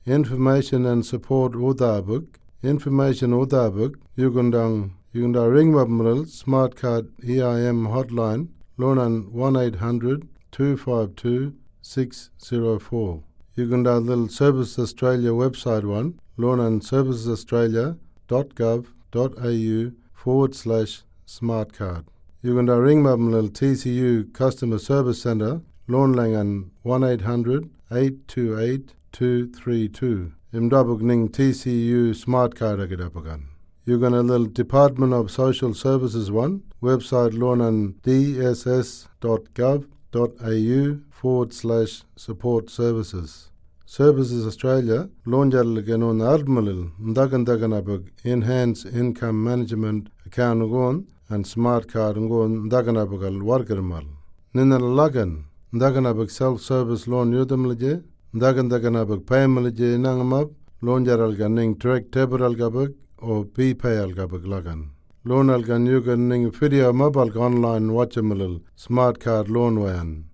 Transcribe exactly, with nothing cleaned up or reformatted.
information and support udabuk, information udabuk, yugundang, yugundang ring mabmril, smart card E I M hotline, loanan one eight hundred two five two six zero four. Yugundang little Services Australia website one, loanan servicesaustralia.gov.au forward slash smart card. Yugundang ring mabmril T C U Customer Service Centre, loanlangan one eight hundred eight two eight two three two. Imdabuk ning T C U smart card agadapagan. Yugana little Department of Social Services one, website loanan dss.gov.au forward slash support services. Services Australia, loanjal ganon ardmalil, ndagan daganabug enhance income management account ngon and smart card ngon ndaganabugal wargarmal. Ninal lagan, ndaganabug self-service loan yudamlije, ndagan daganabug paymalije nangamab, loanjaral ganing direct debit algabug, or B-Pay algabug lagan. Loan algan yugan ning video mobile online watchamalil smart card loan wayan.